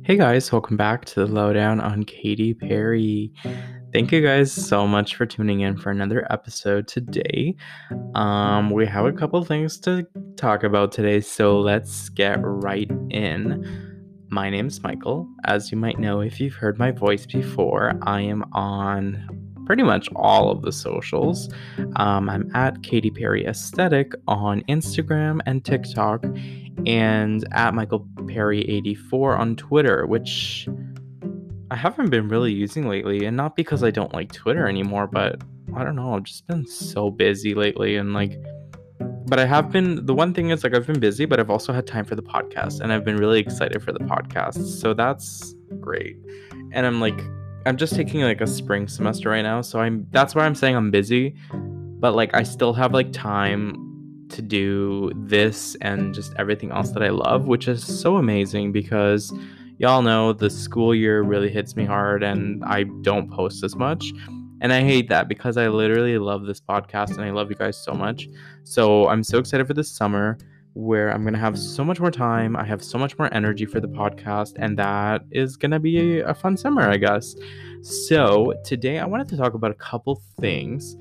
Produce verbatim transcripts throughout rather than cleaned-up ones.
Hey guys, welcome back to the Lowdown on Katy Perry. Thank you guys so much for tuning in for another episode today. Um, we have a couple things to talk about today, so let's get right in. My name's Michael. As you might know if you've heard my voice before, I am on pretty much all of the socials. Um, I'm at Katy Perry Aesthetic on Instagram and TikTok, and at Michael Perry eighty-four on Twitter, which I haven't been really using lately, and not because I don't like Twitter anymore, but I don't know, I've just been so busy lately, and like but I have been the one thing is like I've been busy, but I've also had time for the podcast, and I've been really excited for the podcast. So that's great. And I'm like I'm just taking like a spring semester right now, so I'm that's why I'm saying I'm busy, but like I still have like time to do this and just everything else that I love, which is so amazing because y'all know the school year really hits me hard and I don't post as much. And I hate that because I literally love this podcast and I love you guys so much. So I'm so excited for this summer where I'm going to have so much more time. I have so much more energy for the podcast, and that is going to be a fun summer, I guess. So today I wanted to talk about a couple things.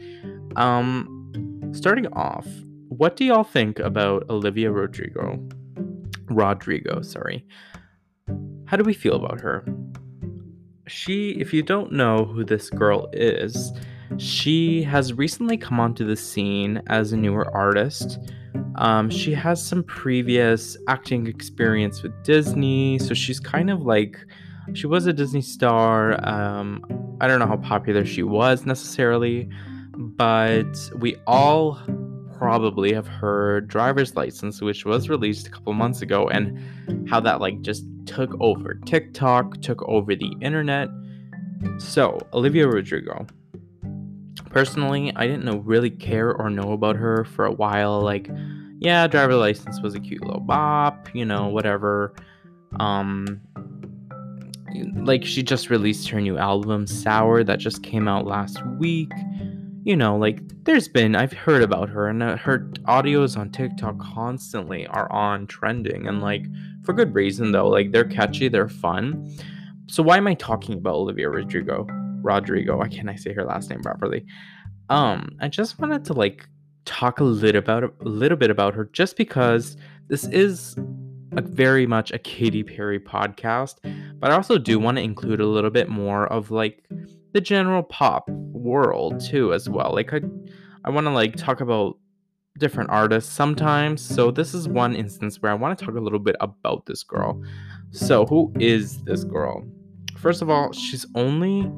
Um, starting off, what do y'all think about Olivia Rodrigo? Rodrigo, sorry. How do we feel about her? She, if you don't know who this girl is, she has recently come onto the scene as a newer artist. Um, she has some previous acting experience with Disney, so she's kind of like, she was a Disney star. Um, I don't know how popular she was necessarily, but we all probably have heard Driver's License, which was released a couple months ago, and how that like just took over TikTok, took over the internet. So, Olivia Rodrigo. Personally, I didn't know really care or know about her for a while. Like, yeah, Driver's License was a cute little bop, you know, whatever. Um, like she just released her new album, Sour, that just came out last week. You know, like there's been, I've heard about her, and uh, her audios on TikTok constantly are on trending, and like for good reason though. Like they're catchy, they're fun. So why am I talking about Olivia Rodrigo? Rodrigo, why can't I say her last name properly? Um, I just wanted to like talk a little about a little bit about her, just because this is a very much a Katy Perry podcast, but I also do want to include a little bit more of like the general pop world too as well. Like I I want to like talk about different artists sometimes. So this is one instance where I want to talk a little bit about this girl. So who is this girl? First of all, she's only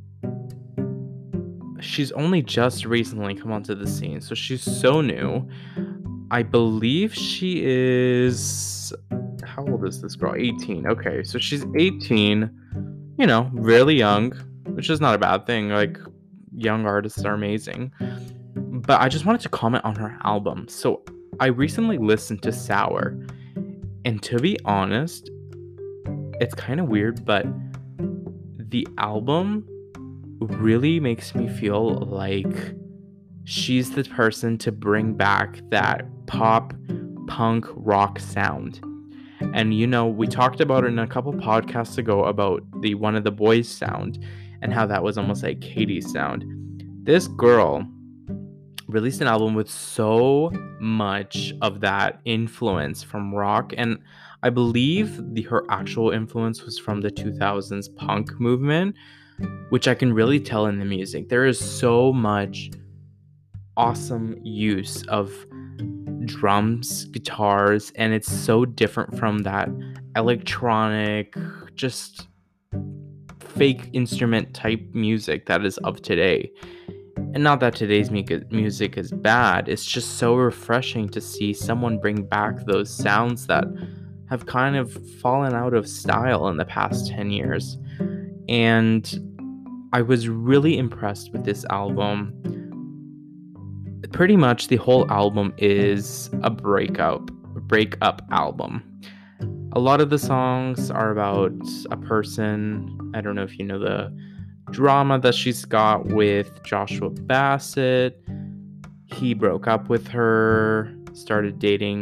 she's only just recently come onto the scene. So she's so new. I believe she is, how old is this girl? eighteen. Okay, so she's eighteen, you know, really young, which is not a bad thing. Like, young artists are amazing. But I just wanted to comment on her album. So I recently listened to Sour, and to be honest, it's kind of weird, but the album really makes me feel like she's the person to bring back that pop, punk, rock sound. And you know, we talked about it in a couple podcasts ago about the One of the Boys sound and how that was almost like Katie's sound. This girl released an album with so much of that influence from rock, and I believe the her actual influence was from the two thousands punk movement, which I can really tell in the music. There is so much awesome use of drums, guitars, and it's so different from that electronic, just fake instrument type music that is of today. And not that today's music is bad, it's just so refreshing to see someone bring back those sounds that have kind of fallen out of style in the past ten years. And I was really impressed with this album. Pretty much the whole album is a breakup breakup album. A lot of the songs are about a person. I don't know if you know the drama that she's got with Joshua Bassett. He broke up with her, started dating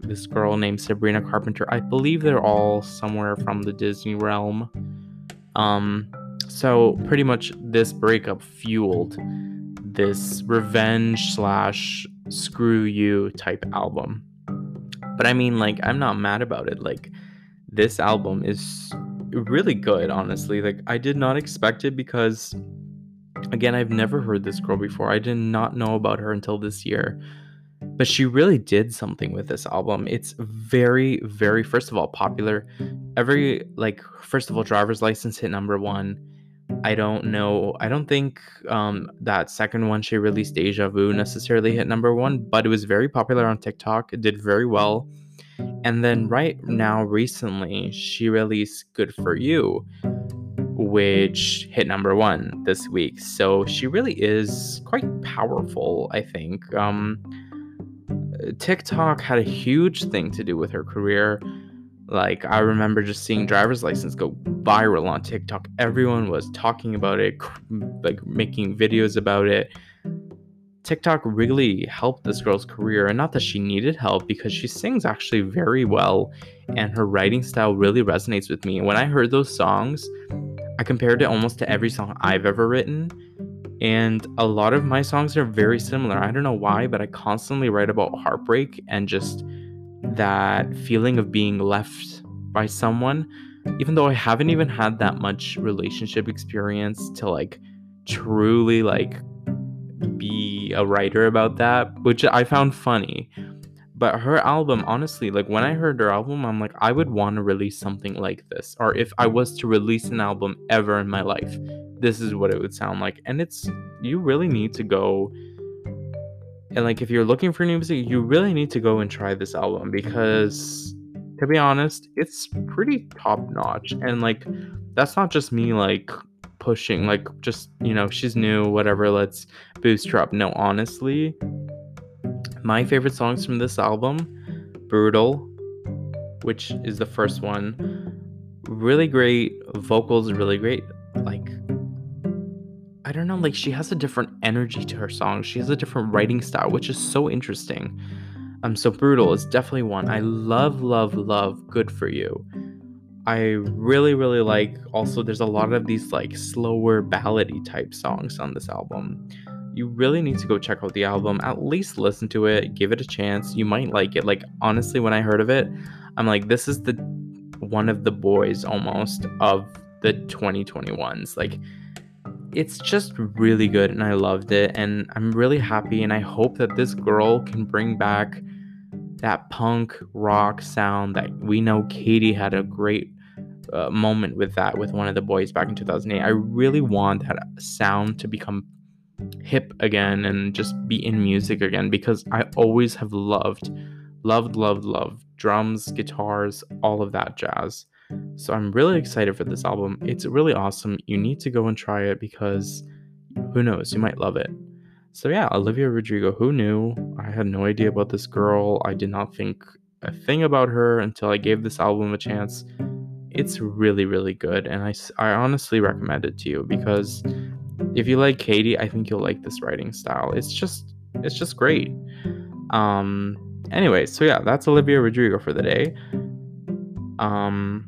this girl named Sabrina Carpenter. I believe they're all somewhere from the Disney realm. Um, so pretty much this breakup fueled this revenge slash screw you type album. But I mean, like, I'm not mad about it. Like, this album is really good, honestly. Like, I did not expect it because, again, I've never heard this girl before. I did not know about her until this year. But she really did something with this album. It's very, very, first of all, popular. Every, like, first of all, Driver's License hit number one. I don't know. I don't think um, that second one she released, Deja Vu, necessarily hit number one, but it was very popular on TikTok. It did very well. And then right now, recently, she released Good For You, which hit number one this week. So she really is quite powerful, I think. Um, TikTok had a huge thing to do with her career. Like, I remember just seeing Driver's License go viral on TikTok. Everyone was talking about it, like making videos about it. TikTok really helped this girl's career, and not that she needed help, because she sings actually very well and her writing style really resonates with me. When I heard those songs, I compared it almost to every song I've ever written, and a lot of my songs are very similar. I don't know why, but I constantly write about heartbreak and just that feeling of being left by someone, even though I haven't even had that much relationship experience to like truly like be a writer about that, which I found funny. But her album, honestly, like when I heard her album, I'm like, I would want to release something like this. Or if I was to release an album ever in my life, this is what it would sound like. And it's, you really need to go, and like if you're looking for new music, you really need to go and try this album, because to be honest, it's pretty top notch. And like, that's not just me like pushing, like just, you know, she's new, whatever, let's boost her up. No, honestly, my favorite songs from this album, Brutal, which is the first one, really great, vocals really great. Like, I don't know, like she has a different energy to her songs. She has a different writing style, which is so interesting. Um, so Brutal is definitely one. I love, love, love Good For You. I really, really like, also there's a lot of these like slower ballady type songs on this album. You really need to go check out the album, at least listen to it, give it a chance. You might like it. Like, honestly, when I heard of it, I'm like, this is the one of the boys almost of the twenty twenty-ones. Like, it's just really good and I loved it, and I'm really happy, and I hope that this girl can bring back that punk rock sound that we know Katy had a great uh, moment with that with One of the Boys back in two thousand eight. I really want that sound to become hip again and just be in music again, because I always have loved, loved, loved, loved drums, guitars, all of that jazz. So I'm really excited for this album. It's really awesome. You need to go and try it, because who knows, you might love it. So yeah, Olivia Rodrigo, who knew? I had no idea about this girl. I did not think a thing about her until I gave this album a chance. It's really, really good, and I, I honestly recommend it to you, because if you like Katy, I think you'll like this writing style. It's just, it's just great. Um, anyway, so yeah, that's Olivia Rodrigo for the day. Um,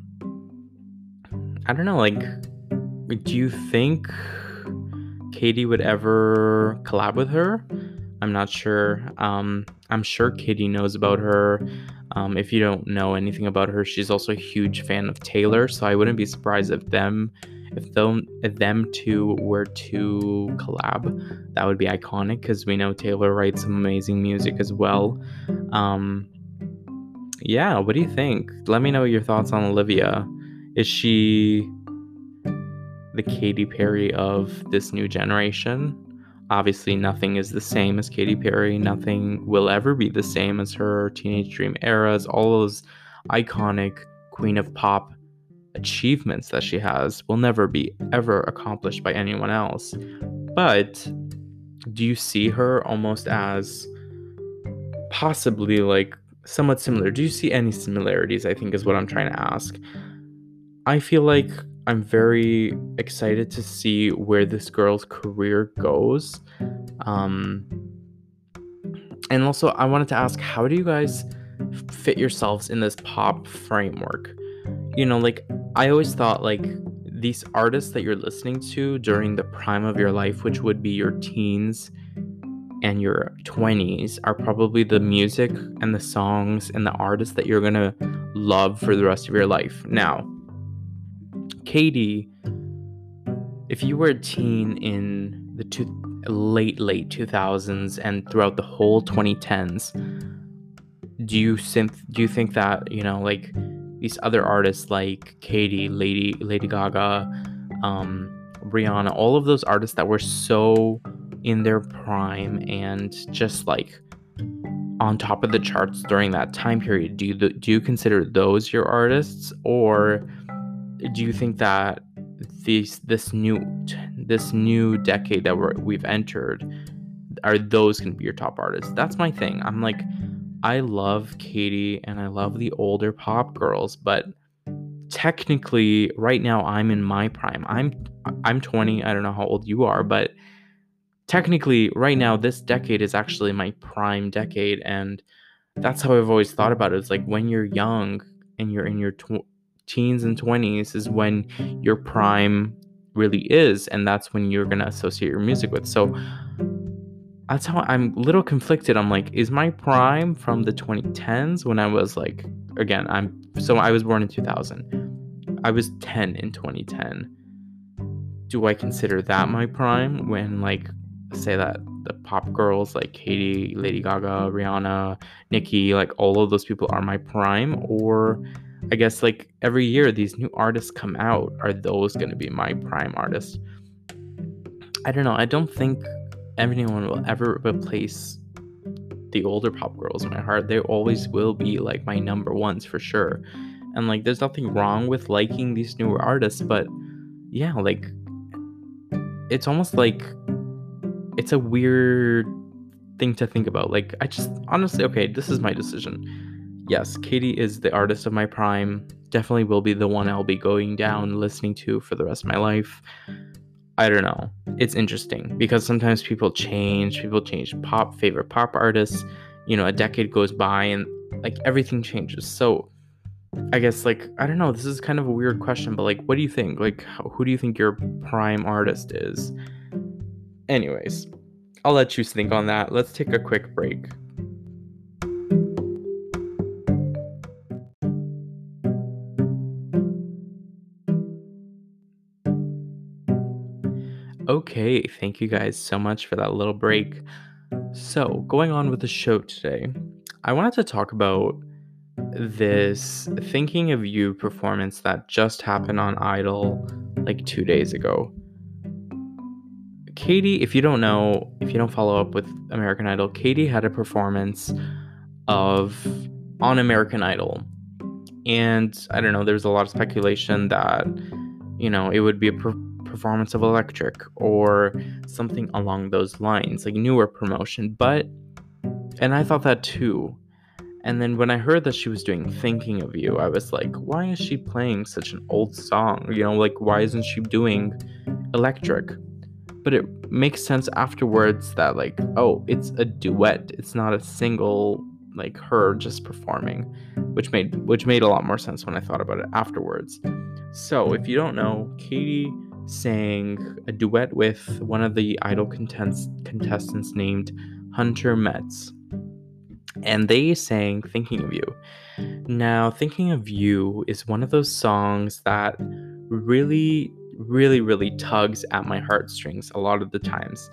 I don't know, like, do you think Katy would ever collab with her? I'm not sure. Um, I'm sure Katy knows about her. Um, if you don't know anything about her, she's also a huge fan of Taylor, so I wouldn't be surprised if them, if them, if them two were to collab. That would be iconic, because we know Taylor writes some amazing music as well. Um, yeah, what do you think? Let me know your thoughts on Olivia. Is she the Katy Perry of this new generation? Obviously, nothing is the same as Katy Perry. Nothing will ever be the same as her Teenage Dream eras, all those iconic Queen of Pop achievements that she has will never be ever accomplished by anyone else. But do you see her almost as possibly like somewhat similar? Do you see any similarities, I think is what I'm trying to ask. I feel like I'm very excited to see where this girl's career goes. Um, and also, I wanted to ask, how do you guys fit yourselves in this pop framework. You know, like, I always thought, like, these artists that you're listening to during the prime of your life, which would be your teens and your twenties, are probably the music and the songs and the artists that you're gonna love for the rest of your life. Now, Katy, if you were a teen in the two, late, late two thousands and throughout the whole twenty tens, do you think, do you think that, you know, like, these other artists like Katy, Lady, Lady Gaga, um, Rihanna, all of those artists that were so in their prime and just like on top of the charts during that time period, do you do you consider those your artists, or do you think that these this new this new decade that we're, we've entered, are those going to be your top artists? That's my thing. I'm like, I love Katy and I love the older pop girls, but technically right now I'm in my prime. I'm I'm twenty. I don't know how old you are, but technically right now this decade is actually my prime decade, and that's how I've always thought about it. It's like when you're young and you're in your tw- teens and twenties is when your prime really is, and that's when you're going to associate your music with. So that's how I'm a little conflicted. I'm like, is my prime from the twenty tens when I was like, again, I'm, so I was born in two thousand. I was ten in twenty ten. Do I consider that my prime when, like, say that the pop girls like Katy, Lady Gaga, Rihanna, Nicki, like all of those people are my prime? Or I guess like every year these new artists come out, are those going to be my prime artists? I don't know. I don't think anyone will ever replace the older pop girls in my heart. They always will be like my number ones for sure. And like, there's nothing wrong with liking these newer artists, but yeah, like, it's almost like it's a weird thing to think about. Like, I just honestly, okay, this is my decision. Yes, Katy is the artist of my prime. Definitely will be the one I'll be going down listening to for the rest of my life. I don't know. It's interesting because sometimes people change. People change pop, favorite pop artists. You know, a decade goes by and like everything changes. So I guess, like, I don't know. This is kind of a weird question, but like, what do you think? Like, who do you think your prime artist is? Anyways, I'll let you think on that. Let's take a quick break. Okay, thank you guys so much for that little break. So, going on with the show today, I wanted to talk about this Thinking of You performance that just happened on Idol like two days ago. Katy, if you don't know, if you don't follow up with American Idol, Katy had a performance of on American Idol. And I don't know, there's a lot of speculation that, you know, it would be a per- performance of Electric or something along those lines, like newer promotion. But, and I thought that too. And then when I heard that she was doing Thinking of You, I was like, why is she playing such an old song? You know, like, why isn't she doing Electric? But it makes sense afterwards that, like, oh, it's a duet. It's not a single, like, her just performing, which made which made a lot more sense when I thought about it afterwards. So, if you don't know, Katy sang a duet with one of the Idol contest- contestants named Hunter Metz. And they sang Thinking of You. Now, Thinking of You is one of those songs that really, really, really tugs at my heartstrings a lot of the times.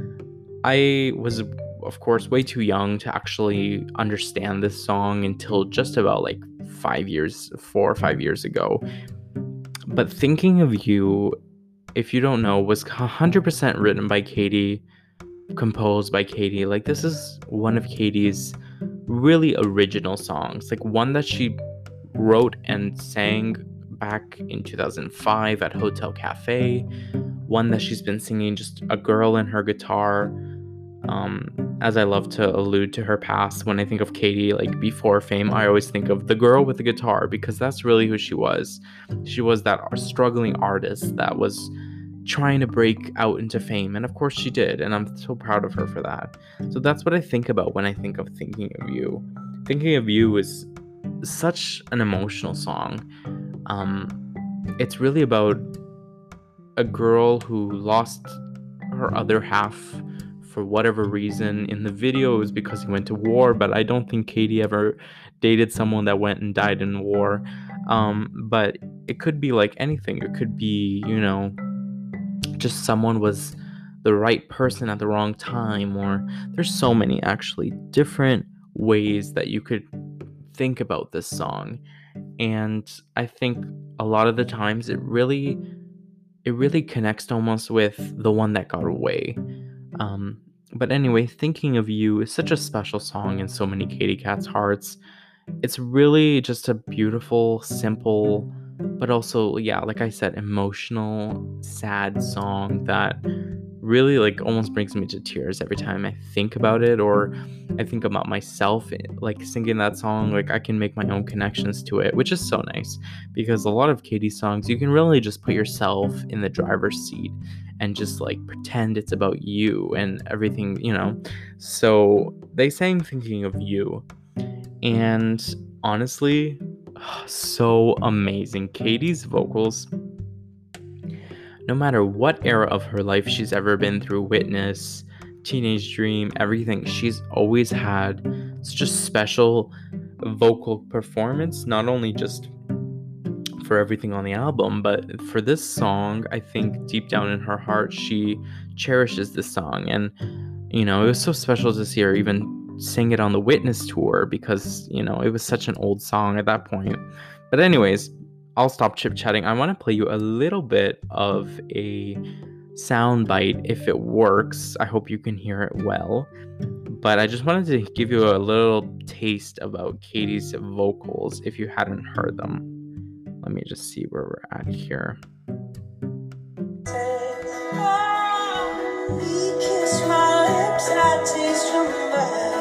I was, of course, way too young to actually understand this song until just about like five years, four or five years ago. But Thinking of You, if you don't know, was one hundred percent written by Katy, composed by Katy. Like, this is one of Katy's really original songs, like one that she wrote and sang back in two thousand five at Hotel Cafe, one that she's been singing, just a girl and her guitar. Um, as I love to allude to her past, when I think of Katy, like before fame, I always think of the girl with the guitar, because that's really who she was. She was that struggling artist that was trying to break out into fame, and of course she did, and I'm so proud of her for that. So that's what I think about when I think of Thinking of You. Thinking of You is such an emotional song. Um, it's really about a girl who lost her other half for whatever reason. In the video, it was because he went to war, but I don't think Katie ever dated someone that went and died in war. Um, but it could be like anything. It could be, you know, just someone was the right person at the wrong time, or there's so many actually different ways that you could think about this song. And I think a lot of the times it really it really connects almost with the one that got away. Um, but anyway, Thinking of You is such a special song in so many Katy Cat's hearts. It's really just a beautiful, simple, but also, yeah, like I said, emotional, sad song that really like almost brings me to tears every time I think about it, or I think about myself like singing that song. Like I can make my own connections to it, which is so nice, because a lot of Katy's songs you can really just put yourself in the driver's seat and just like pretend it's about you and everything, you know. So they sang Thinking of You, and honestly, so amazing. Katy's vocals, no matter what era of her life she's ever been through, Witness, Teenage Dream, everything, she's always had such a special vocal performance, not only just for everything on the album, but for this song. I think deep down in her heart, she cherishes this song. And, you know, it was so special to see her even sing it on the Witness tour, because, you know, it was such an old song at that point. But anyways, I'll stop chit chatting. I want to play you a little bit of a sound bite if it works. I hope you can hear it well. But I just wanted to give you a little taste about Katy's vocals if you hadn't heard them. Let me just see where we're at here. He kissed my lips, I taste your mouth.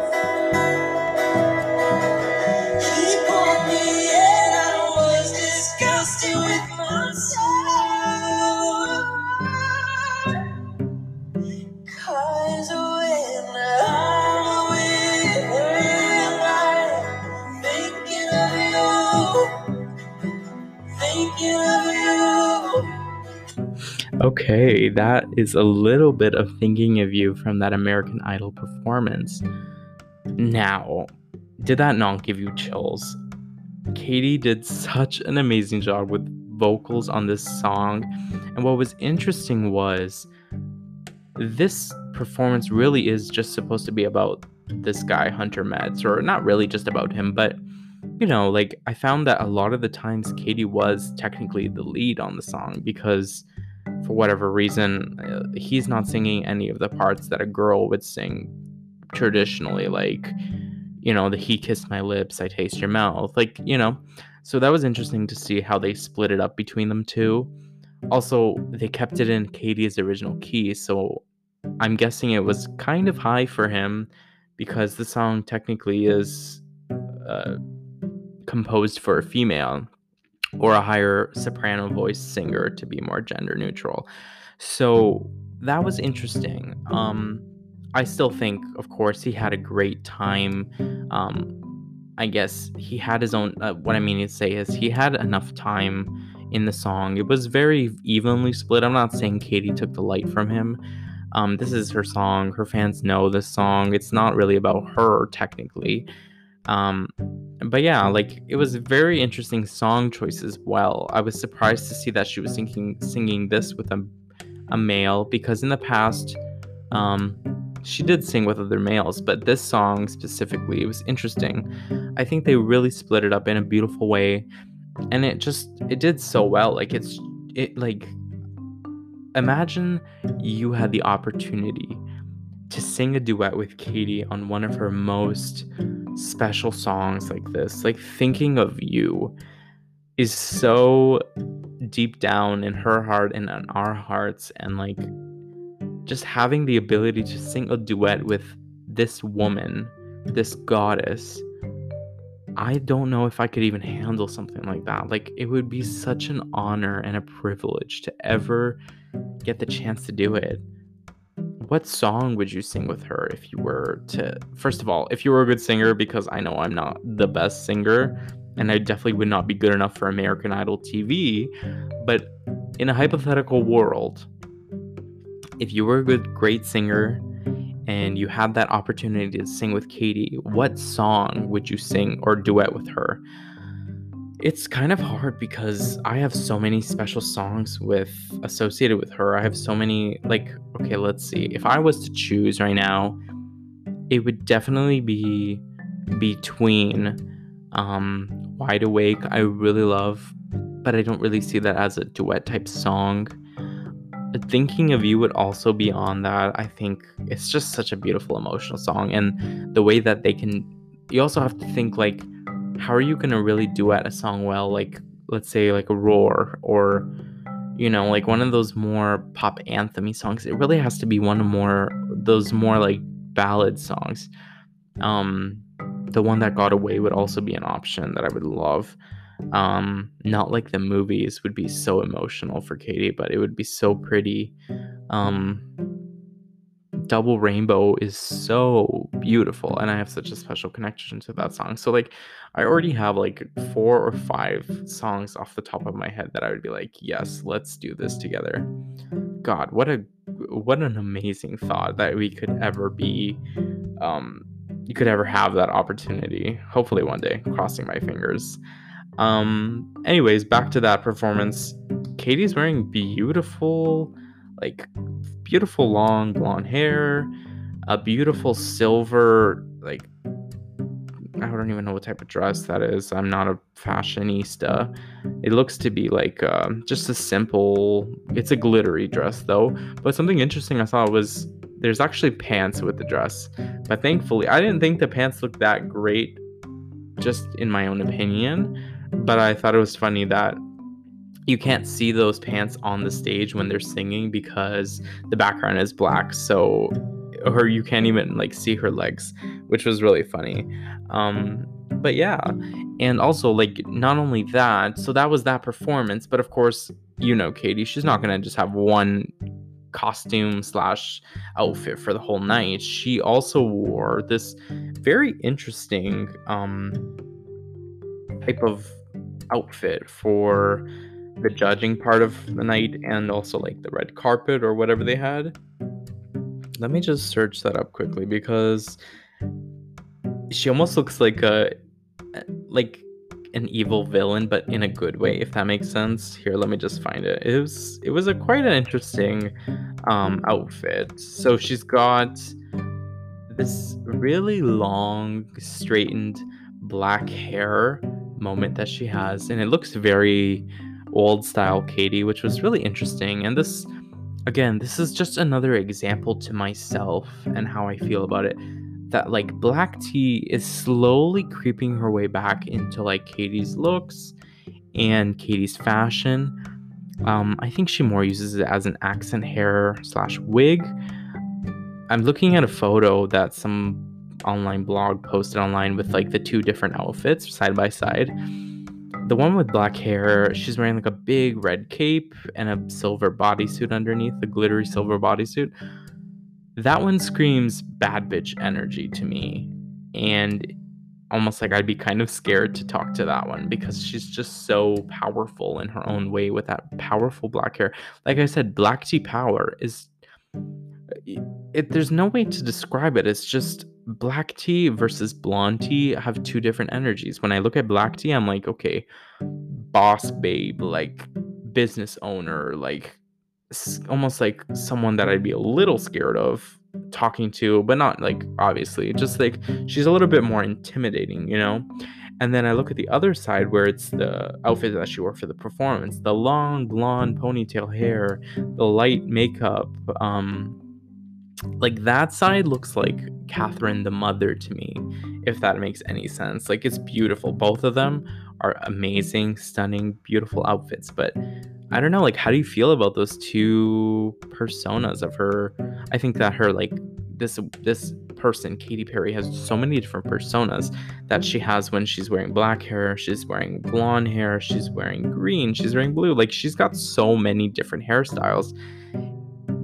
He pulled me in, I was disgusted with myself. Cause when I'm with her, I'm thinking of you, thinking of you. Okay, that is a little bit of Thinking of You from that American Idol performance. Now, did that not give you chills? Katy did such an amazing job with vocals on this song. And what was interesting was this performance really is just supposed to be about this guy, Hunter Metz, or not really just about him, but you know, like I found that a lot of the times Katy was technically the lead on the song, because for whatever reason, uh, he's not singing any of the parts that a girl would sing traditionally, like, you know, the He Kissed My Lips, I Taste Your Mouth, like, you know. So that was interesting to see how they split it up between them two. Also, they kept it in Katy's original key, so I'm guessing it was kind of high for him, because the song technically is uh, composed for a female or a higher soprano voice singer, to be more gender neutral. So that was interesting. Um, I still think, of course, he had a great time. Um, I guess he had his own, uh, what I mean to say is he had enough time in the song. It was very evenly split. I'm not saying Katy took the light from him. Um, this is her song. Her fans know this song. It's not really about her, technically. Um, but yeah, like it was a very interesting song choice as well. I was surprised to see that she was singing singing this with a a male, because in the past, um, she did sing with other males, but this song specifically, it was interesting. I think they really split it up in a beautiful way, and it just it did so well. Like it's it like imagine you had the opportunity to sing a duet with Katy on one of her most special songs like this. Like Thinking of You is so deep down in her heart and in our hearts, and like just having the ability to sing a duet with this woman, this goddess, I don't know if I could even handle something like that. Like it would be such an honor and a privilege to ever get the chance to do it. what song would you sing with her if you were to, first of all, if you were a good singer, because I know I'm not the best singer, and I definitely would not be good enough for American Idol T V, but in a hypothetical world, if you were a good, great singer and you had that opportunity to sing with Katie, what song would you sing or duet with her? It's kind of hard because I have so many special songs with associated with her. I have so many, like, okay, let's see. If I was to choose right now, it would definitely be between um, Wide Awake, I really love, but I don't really see that as a duet type song. Thinking of You would also be on that. I think it's just such a beautiful emotional song, and the way that they can, you also have to think like, how are you going to really duet a song well? Like, let's say like a Roar, or, you know, like one of those more pop anthem-y songs. It really has to be one of more, those more like ballad songs. Um, the One That Got Away would also be an option that I would love. Um, Not Like the Movies would be so emotional for Katie, but it would be so pretty. Um, Double Rainbow is so beautiful, and I have such a special connection to that song. So like, I already have like four or five songs off the top of my head that I would be like, yes, let's do this together. God, what a what an amazing thought that we could ever be, um, you could ever have that opportunity. Hopefully one day, crossing my fingers. Um, anyways, back to that performance. Katie's wearing beautiful, like beautiful long blonde hair, a beautiful silver, like, I don't even know what type of dress that is. I'm not a fashionista. It looks to be like um, just a simple, it's a glittery dress though. But something interesting I saw was there's actually pants with the dress. But thankfully, I didn't think the pants looked that great, just in my own opinion. But I thought it was funny that you can't see those pants on the stage when they're singing because the background is black. So, or you can't even like see her legs, which was really funny. Um, but yeah, and also like not only that, so that was that performance. But of course, you know, Katie, she's not gonna just have one costume slash outfit for the whole night. She also wore this very interesting um, type of outfit for the judging part of the night, and also like the red carpet or whatever they had. Let me just search that up quickly, because she almost looks like a like an evil villain, but in a good way, if that makes sense. Here, let me just find it. It was it was a quite an interesting um outfit. So she's got this really long straightened black hair moment that she has, and it looks very old style Katie, which was really interesting. And this, again, this is just another example to myself and how I feel about it, that like black tea is slowly creeping her way back into like Katie's looks and Katie's fashion. um I think she more uses it as an accent hair slash wig. I'm looking at a photo that some online blog posted online with like the two different outfits side by side. The one with black hair, she's wearing like a big red cape and a silver bodysuit underneath, a glittery silver bodysuit. That one screams bad bitch energy to me. And almost like I'd be kind of scared to talk to that one, because she's just so powerful in her own way with that powerful black hair. Like I said, black tea power is... It, there's no way to describe it. It's just black tea versus blonde tea have two different energies. When I look at black tea, I'm like, okay, boss babe, like business owner, like almost like someone that I'd be a little scared of talking to, but not like obviously, just like she's a little bit more intimidating, you know? And then I look at the other side where it's the outfit that she wore for the performance, the long blonde ponytail hair, the light makeup, um, like that side looks like Catherine the mother to me, if that makes any sense. Like, it's beautiful. Both of them are amazing, stunning, beautiful outfits. But I don't know, like, how do you feel about those two personas of her? I think that her, like, this this person, Katy Perry, has so many different personas that she has when she's wearing black hair, she's wearing blonde hair, she's wearing green, she's wearing blue. Like, she's got so many different hairstyles.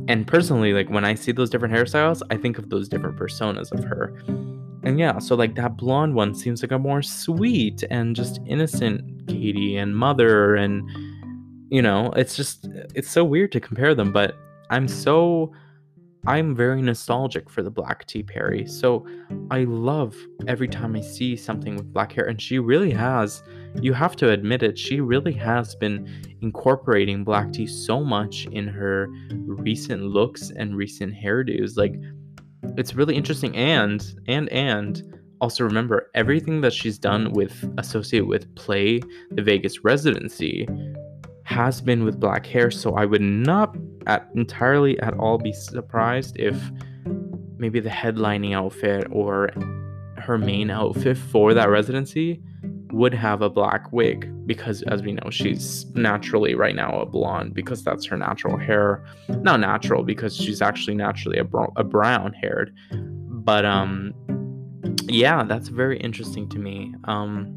And personally, like when I see those different hairstyles, I think of those different personas of her. And yeah, so like that blonde one seems like a more sweet and just innocent Katie and mother, and you know, it's just it's so weird to compare them, but I'm so I'm very nostalgic for the black tea Perry. So I love every time I see something with black hair, and she really has, you have to admit it, she really has been incorporating black tea so much in her recent looks and recent hairdos. Like it's really interesting, and and and also remember everything that she's done with associated with Play the Vegas residency has been with black hair, so I would not at entirely at all be surprised if maybe the headlining outfit or her main outfit for that residency would have a black wig, because as we know, she's naturally right now a blonde because that's her natural hair. Not natural, because she's actually naturally a, bro- a brown haired, but um yeah, that's very interesting to me. um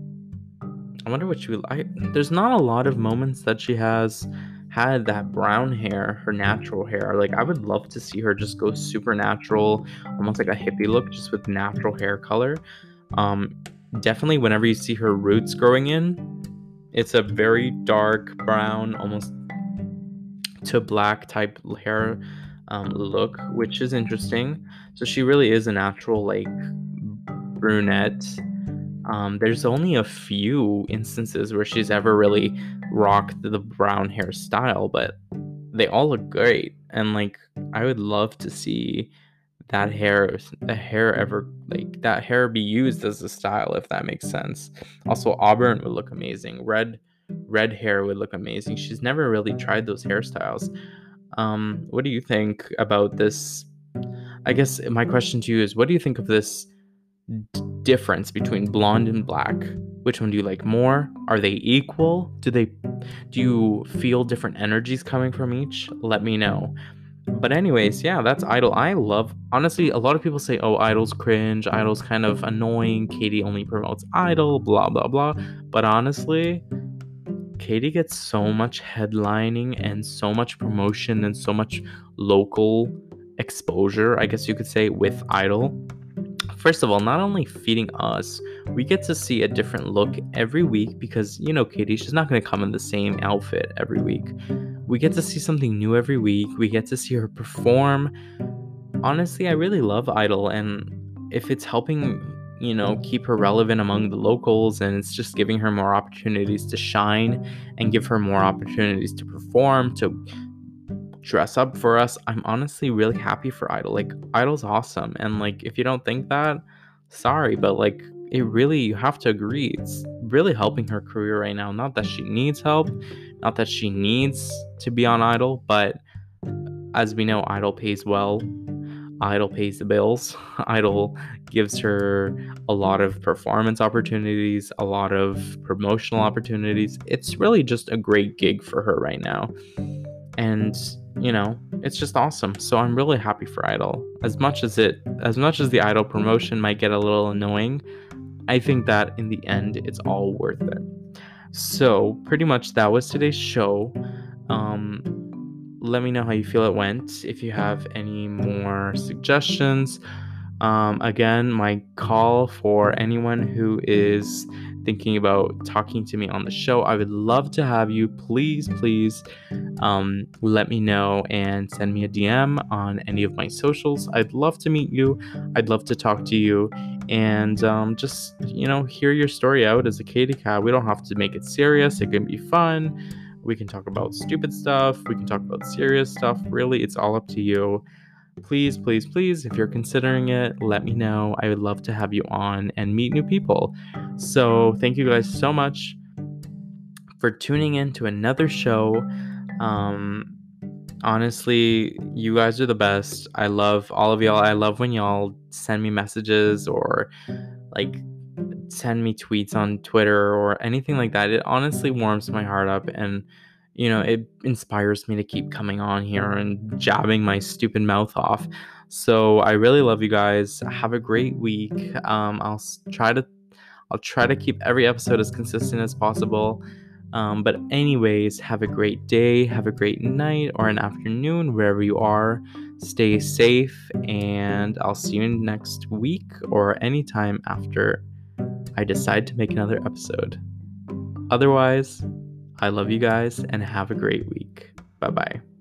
I wonder what she would like. There's not a lot of moments that she has had that brown hair, her natural hair. Like, I would love to see her just go super natural, almost like a hippie look, just with natural hair color. Um, definitely, whenever you see her roots growing in, it's a very dark brown, almost to black type hair um, look, which is interesting. So she really is a natural, like, brunette. Um, there's only a few instances where she's ever really rocked the brown hairstyle, but they all look great. And like, I would love to see that hair, the hair ever like that hair be used as a style, if that makes sense. Also, auburn would look amazing. Red, red hair would look amazing. She's never really tried those hairstyles. Um, what do you think about this? I guess my question to you is, what do you think of this d- difference between blonde and black? Which one do you like more? Are they equal? Do they do you feel different energies coming from each? Let me know. But anyways, yeah, that's Idol. I love, honestly, a lot of people say, oh, Idol's cringe, Idol's kind of annoying, Katie only promotes Idol, blah blah blah. But honestly, Katie gets so much headlining and so much promotion and so much local exposure, I guess you could say, with Idol. First of all, not only feeding us, we get to see a different look every week because, you know, Katie, she's not going to come in the same outfit every week. We get to see something new every week. We get to see her perform. Honestly, I really love Idol, and if it's helping, you know, keep her relevant among the locals and it's just giving her more opportunities to shine and give her more opportunities to perform, to dress up for us, I'm honestly really happy for Idol. Like, Idol's awesome, and like, if you don't think that, sorry, but like, it really, you have to agree, it's really helping her career right now. Not that she needs help, not that she needs to be on Idol, but as we know, Idol pays well. Idol pays the bills. Idol gives her a lot of performance opportunities, a lot of promotional opportunities. It's really just a great gig for her right now. And you know, it's just awesome. So I'm really happy for Idol. As much as it as much as the Idol promotion might get a little annoying, I think that in the end it's all worth it. So pretty much that was today's show. Um let me know how you feel it went. If you have any more suggestions, um, again, my call for anyone who is thinking about talking to me on the show, I would love to have you. Please, please um, let me know and send me a D M on any of my socials. I'd love to meet you. I'd love to talk to you and um, just, you know, hear your story out as a Katie Cat. We don't have to make it serious. It can be fun. We can talk about stupid stuff. We can talk about serious stuff. Really, it's all up to you. Please, please, please, if you're considering it, let me know. I would love to have you on and meet new people. So, thank you guys so much for tuning in to another show. Um, honestly, you guys are the best. I love all of y'all. I love when y'all send me messages or like send me tweets on Twitter or anything like that. It honestly warms my heart up, and you know, it inspires me to keep coming on here and jabbing my stupid mouth off. So I really love you guys. Have a great week. Um, I'll try to I'll try to keep every episode as consistent as possible. Um, but anyways, have a great day, have a great night or an afternoon, wherever you are. Stay safe, and I'll see you next week or anytime after I decide to make another episode. Otherwise, I love you guys and have a great week. Bye-bye.